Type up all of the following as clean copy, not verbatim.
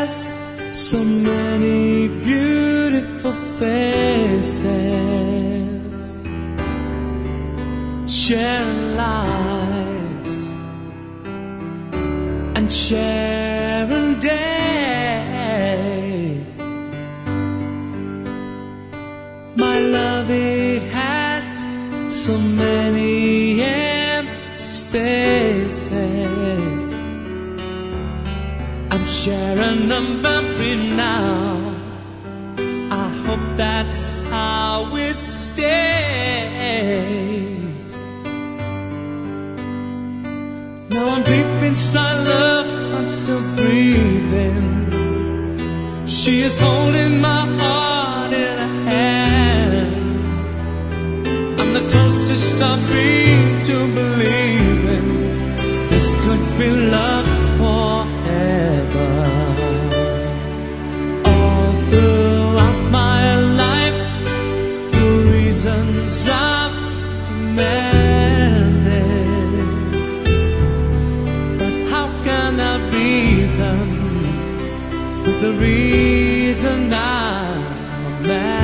So many beautiful faces, sharing lives and sharing days. My love, it had so many empty spaces. I'm sharing them every now. I hope that's how it stays. Now I'm deep inside love, I'm still breathing. She is holding my heart in her hand. I'm the closest I've been to believing this could be love forever. All throughout my life, the reasons I've demanded, but how can I reason with the reason I'm a man?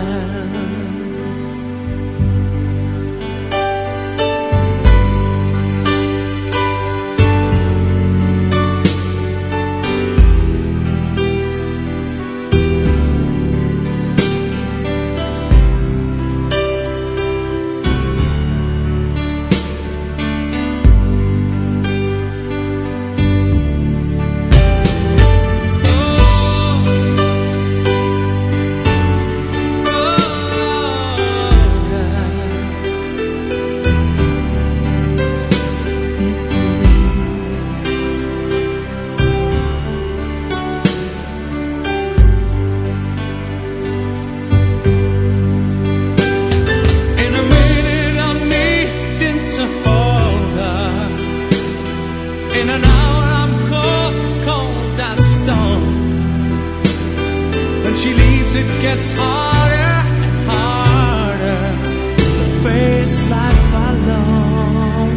In an hour I'm cold, cold as stone. When she leaves it gets harder and harder to face life alone.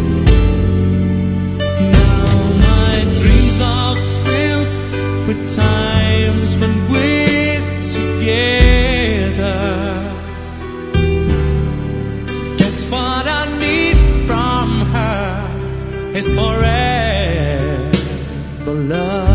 Now my dreams are filled with times when we're together. Guess what I need from her is forever love.